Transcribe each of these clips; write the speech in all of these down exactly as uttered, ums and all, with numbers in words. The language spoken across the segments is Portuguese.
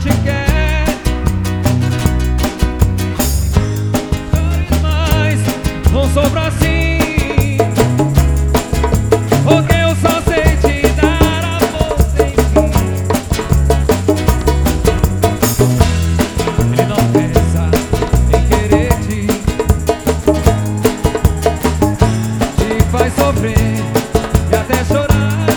te quer. Não chores mais, não sou pra assim, porque eu só sei te dar amor sem fim. Ele não pensa em querer te, te faz sofrer e até chorar.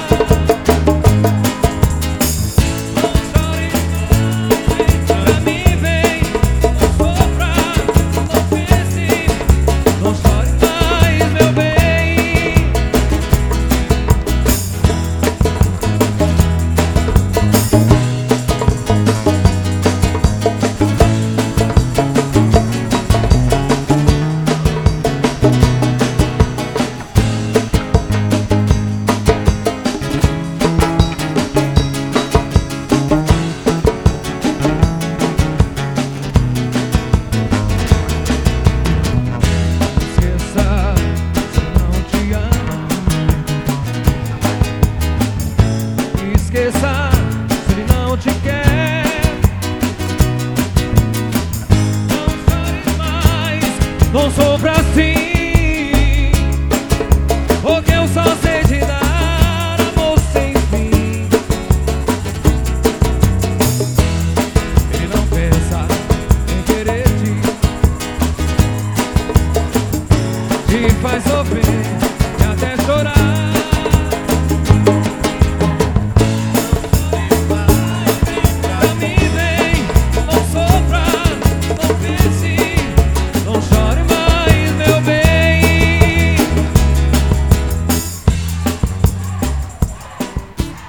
Esqueça se ele não te quer. Não chores mais, não sofra assim.